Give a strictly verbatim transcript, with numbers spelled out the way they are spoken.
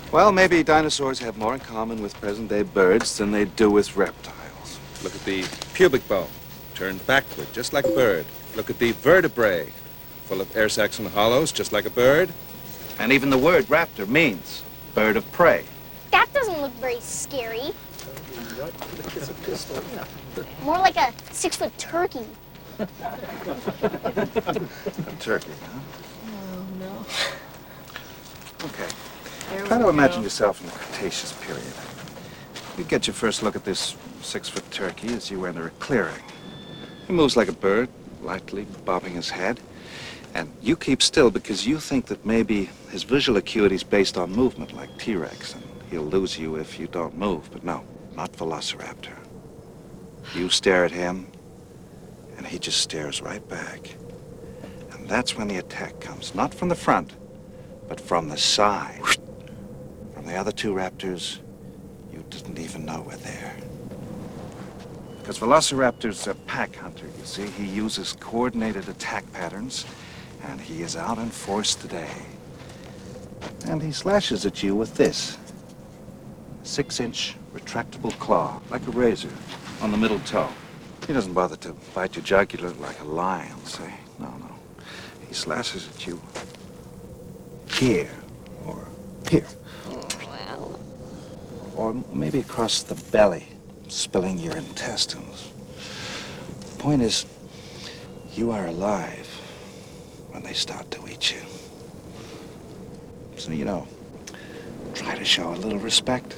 Well, maybe dinosaurs have more in common with present-day birds than they do with reptiles. Look at the pubic bone, turned backward, just like a bird. Look at the vertebrae, full of air sacs and hollows, just like a bird. And even the word raptor means bird of prey. That doesn't look very scary. More like a six-foot turkey. A turkey, huh? Oh, no. Okay. There Try we to imagine go. yourself in the Cretaceous period. You get your first look at this six-foot turkey as you enter a clearing. He moves like a bird, lightly bobbing his head. And you keep still because you think that maybe his visual acuity is based on movement, like T-Rex, and he'll lose you if you don't move. But no, not Velociraptor. You stare at him, and he just stares right back. And that's when the attack comes, not from the front, but from the side. From the other two raptors, you didn't even know were there. Because Velociraptor's a pack hunter, you see. He uses coordinated attack patterns, and he is out in force today. And he slashes at you with this. Six-inch retractable claw, like a razor, on the middle toe. He doesn't bother to bite your jugular like a lion, say. No, no. He slashes at you here, or here. Well. Or maybe across the belly, spilling your intestines. Point is, you are alive when they start to eat you. So, you know, try to show a little respect.